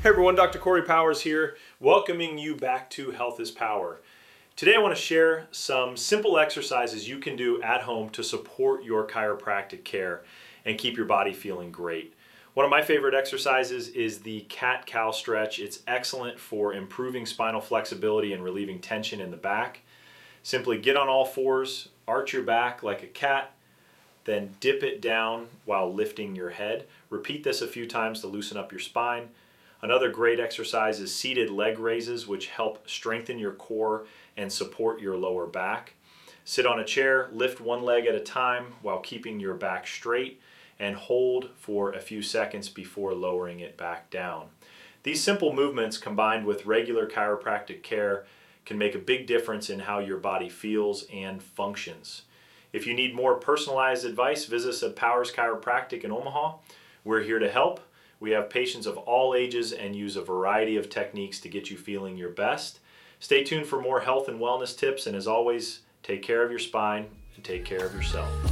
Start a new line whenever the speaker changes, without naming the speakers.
Hey everyone, Dr. Corey Powers here, welcoming you back to Health is Power. Today I want to share some simple exercises you can do at home to support your chiropractic care and keep your body feeling great. One of my favorite exercises is the cat-cow stretch. It's excellent for improving spinal flexibility and relieving tension in the back. Simply get on all fours, arch your back like a cat, then dip it down while lifting your head. Repeat this a few times to loosen up your spine. Another great exercise is seated leg raises, which help strengthen your core and support your lower back. Sit on a chair, lift one leg at a time while keeping your back straight, and hold for a few seconds before lowering it back down. These simple movements combined with regular chiropractic care can make a big difference in how your body feels and functions. If you need more personalized advice, visit us at Powers Chiropractic in Omaha. We're here to help. We have patients of all ages and use a variety of techniques to get you feeling your best. Stay tuned for more health and wellness tips, and as always, take care of your spine and take care of yourself.